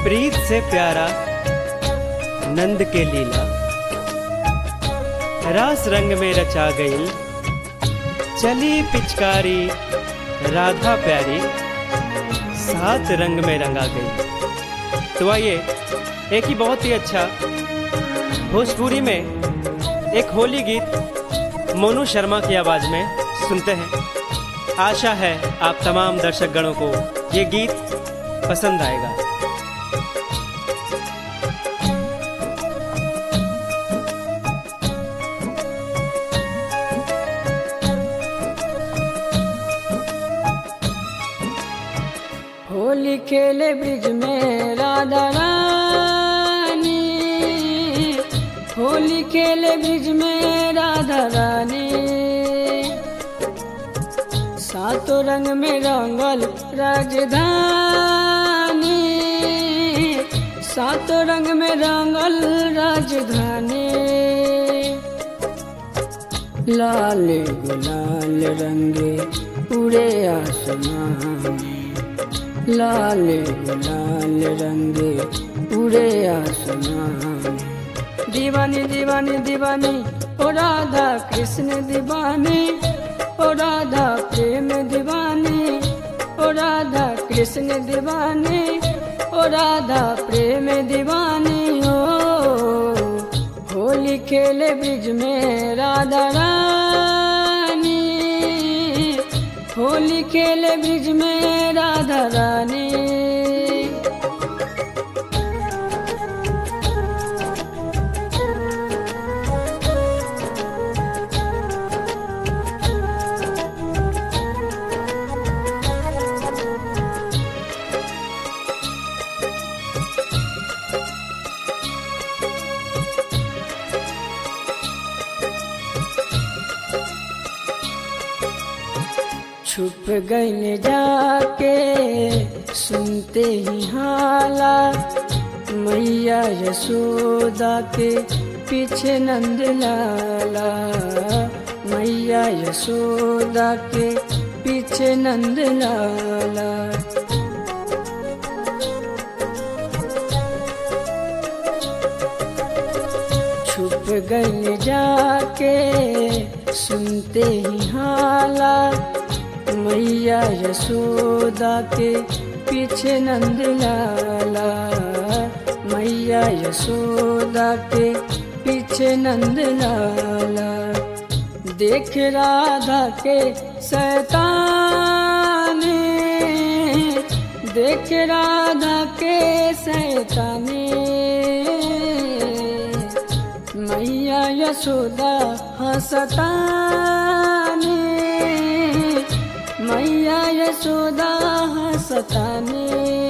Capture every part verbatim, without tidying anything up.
प्रीत से प्यारा नंद के लीला, रास रंग में रचा गई चली पिचकारी राधा प्यारी, सात रंग में रंगा गई। तो आइए एक ही बहुत ही अच्छा भोजपुरी में एक होली गीत मोनू शर्मा की आवाज में सुनते हैं। आशा है आप तमाम दर्शक गणों को ये गीत पसंद आएगा। होली खेले ब्रिज में राधा रानी, होली खेले ब्रिज में राधा रानी, सातों रंग में रंगल राजधानी, सातों रंग में रंगल राजधानी। लाल गुलाल रंगे पूरे आसमान, लाल गुलाल रंगे पूरे आसमान। दीवानी दीवानी दीवानी ओ राधा कृष्ण दीवानी, ओ राधा प्रेम दीवानी, ओ राधा कृष्ण दीवानी, ओ राधा प्रेम दीवानी। ओ होली खेले ब्रिज में राधा रानी, होली खेले ब्रिज में राधा रानी। छुप गई जाके सुनते ही हाला, मैया यशोदा के पीछे नंद लाला, मैया यशोदा के पीछे नंद लाला। छुप गई जाके सुनते ही हाला, मैया यशोदा के पीछे नंद लाला, मैया यशोदा के पीछे नंद लाला। देख राधा के सैतानी, देख राधा के सैतानी, मैया यशोदा हंसतानी, मैया यशोदा हंसतानी।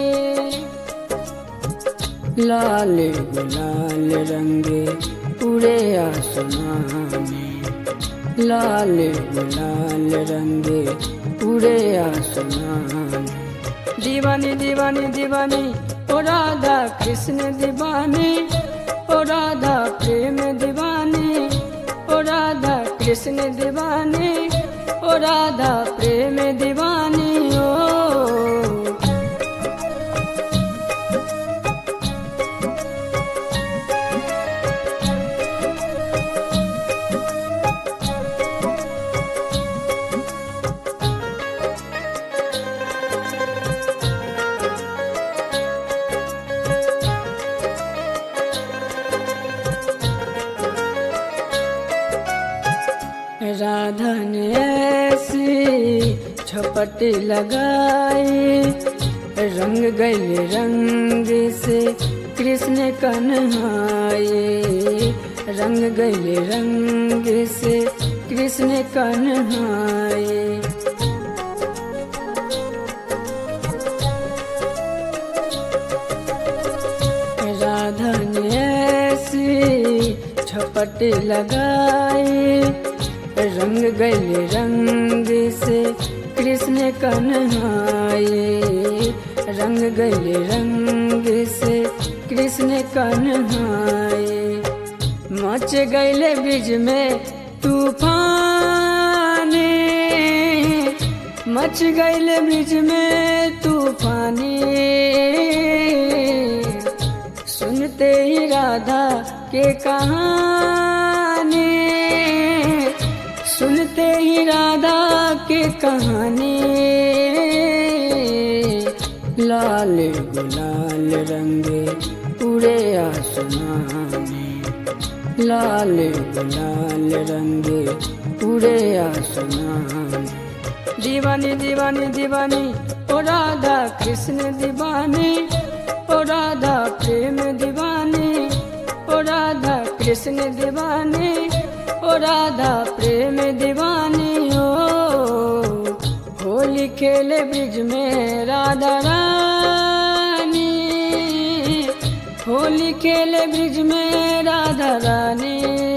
लाल गुलाल रंगे पूरे आसमान, लाल गुलाल रंगे पूरे आसमान। दीवानी दीवानी दीवानी ओ राधा कृष्ण दीवानी, ओ राधा प्रेम दीवानी, ओ राधा कृष्ण दीवानी, ओ राधा प्रेम दीवानी। ओ राधा ने ऐसी छपटी लगाई, रंग गई रंग से कृष्ण कन्हाए, रंग गई रंग से कृष्ण कन्हाए। राधा ने ऐसी छपटी लगाई, रंग गई रंग से कृष्ण कन्हाए, रंग गई रंग से कृष्ण कन्हाए। मच गईले ब्रिज में तूफान, मच गईले ब्रिज में तूफानी, सुनते ही राधा के कहानी, सुनते ही राधा के कहानी, लाल गुलाल रंगे पूरे आसमानी, लाल गुलाल रंगे पूरे आसमानी। दीवानी दीवानी दीवानी ओ राधा कृष्ण दीवानी, ओ राधा प्रेम दीवानी, ओ राधा कृष्ण दीवानी, ओ राधा प्रेम दीवानी। हो होली खेले ब्रिज में राधा रानी, होली खेले ब्रिज में राधा रानी।